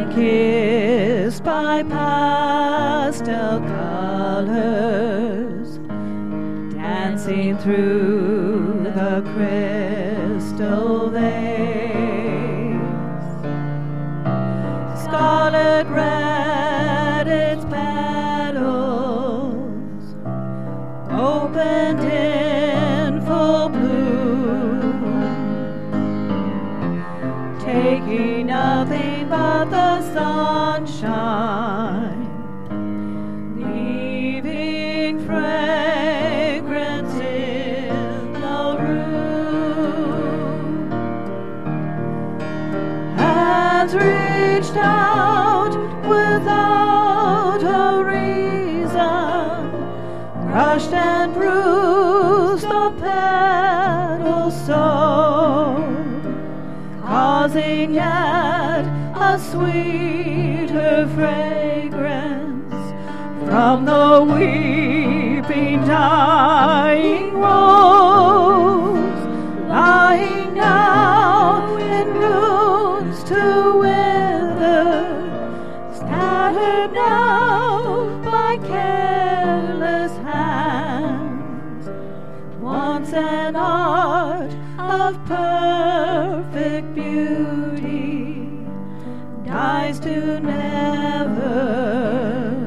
kissed by pastel colors, dancing through the crystal vase. Scarlet red its petals, opened in full bloom, taking nothing but the sunshine, leaving fragrance in the room. Hands reached out without a reason, crushed and bruised the petals so, causing yet a sweeter fragrance from the weeping, dying rose, lying now in noons to wither, scattered now by careless hands. Once an art of perfect beauty dies to never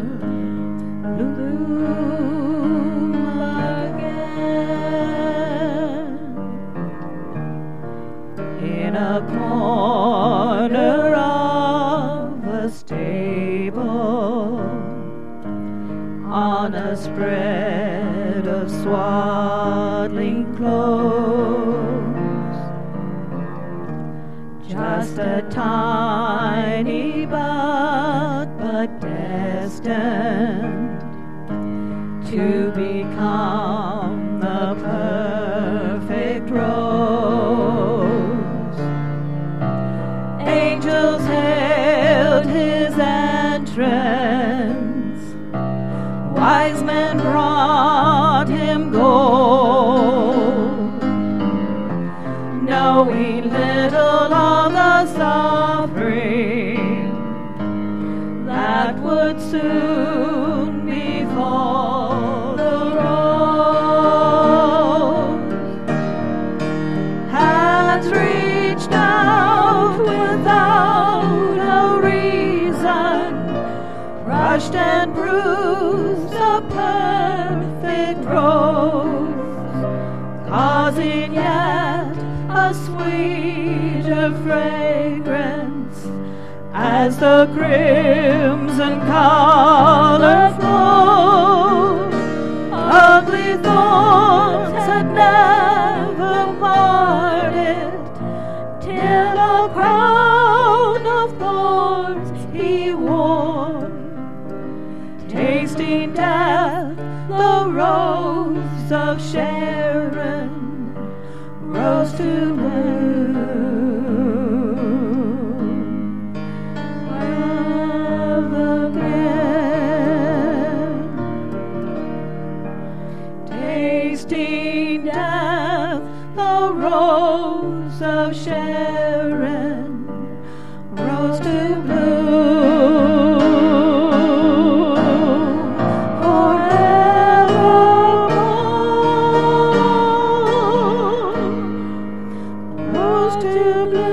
bloom again. In a corner of a stable, on a spread of swaddling clothes, just a tiny bud, but destined to become the perfect rose. Angels hailed his entrance, wise men brought him gold, knowing little of the suffering that would soon befall the rose. Hands reached out without a reason, crushed and bruised a perfect rose, causing yet a sweeter fragrance as the crimson color flows. Ugly thorns had never marred it, till a crown of thorns he wore, tasting death, the rose of Sharon rose to bloom. Ever again, tasting death, the rose of Sharon rose to bloom. Forevermore, rose to bloom.